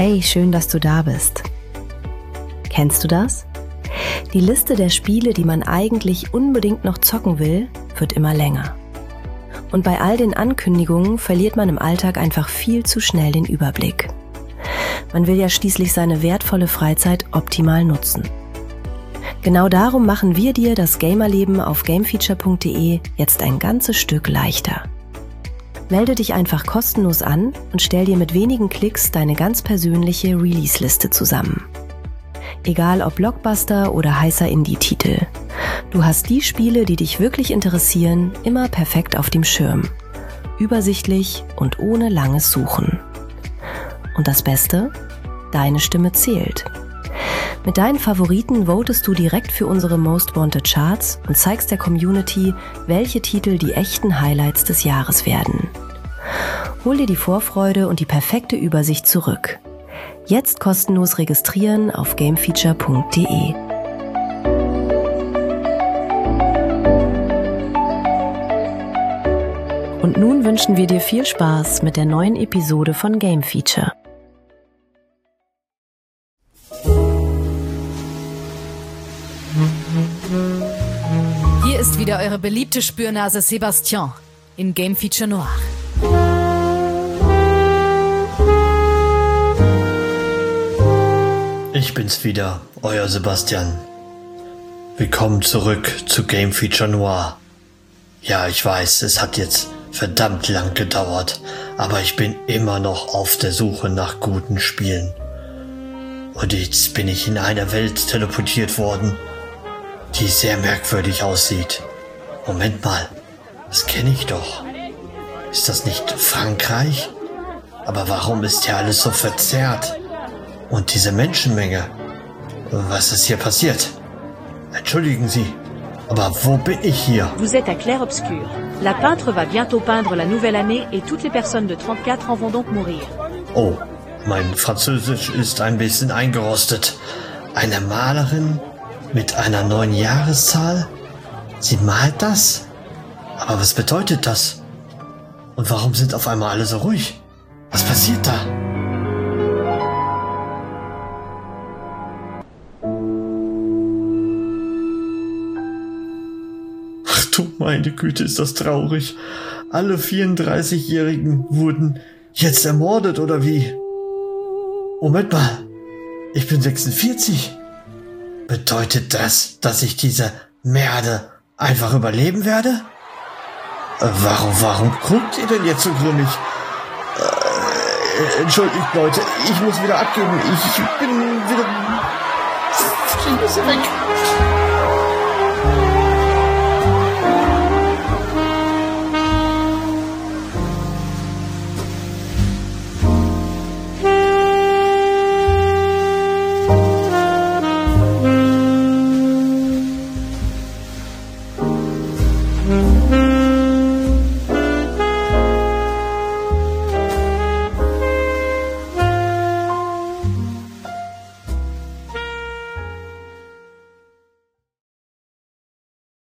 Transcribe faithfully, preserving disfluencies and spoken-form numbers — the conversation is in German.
Hey, schön, dass du da bist. Kennst du das? Die Liste der Spiele, die man eigentlich unbedingt noch zocken will, wird immer länger. Und bei all den Ankündigungen verliert man im Alltag einfach viel zu schnell den Überblick. Man will ja schließlich seine wertvolle Freizeit optimal nutzen. Genau darum machen wir dir das Gamerleben auf gamefeature punkt de jetzt ein ganzes Stück leichter. Melde dich einfach kostenlos an und stell dir mit wenigen Klicks deine ganz persönliche Release-Liste zusammen. Egal ob Blockbuster oder heißer Indie-Titel. Du hast die Spiele, die dich wirklich interessieren, immer perfekt auf dem Schirm. Übersichtlich und ohne langes Suchen. Und das Beste? Deine Stimme zählt. Mit deinen Favoriten votest du direkt für unsere Most Wanted Charts und zeigst der Community, welche Titel die echten Highlights des Jahres werden. Hol dir die Vorfreude und die perfekte Übersicht zurück. Jetzt kostenlos registrieren auf gamefeature punkt de. Und nun wünschen wir dir viel Spaß mit der neuen Episode von Game Feature. Hier ist wieder eure beliebte Spürnase Sebastian in Game Feature Noir. Ich bin's wieder, euer Sebastian. Willkommen zurück zu Game Feature Noir. Ja, ich weiß, es hat jetzt verdammt lang gedauert, aber ich bin immer noch auf der Suche nach guten Spielen. Und jetzt bin ich in eine Welt teleportiert worden, die sehr merkwürdig aussieht. Moment mal, das kenne ich doch. Ist das nicht Frankreich? Aber warum ist hier alles so verzerrt? Und diese Menschenmenge? Was ist hier passiert? Entschuldigen Sie, aber wo bin ich hier? Vous êtes à Clair-Obscur. La peintre va bientôt peindre la nouvelle année et toutes les personnes de trente-quatre ans vont donc mourir. Oh, mein Französisch ist ein bisschen eingerostet. Eine Malerin mit einer neuen Jahreszahl? Sie malt das? Aber was bedeutet das? Und warum sind auf einmal alle so ruhig? Was passiert da? Ach du meine Güte, ist das traurig. Alle vierunddreißigjährigen wurden jetzt ermordet, oder wie? Moment mal, ich bin sechsundvierzig. Bedeutet das, dass ich diese Merde einfach überleben werde? Äh, warum, warum guckt ihr denn jetzt so grimmig? Äh, entschuldigt Leute, ich muss wieder abgeben. Ich bin wieder... Ich muss weg.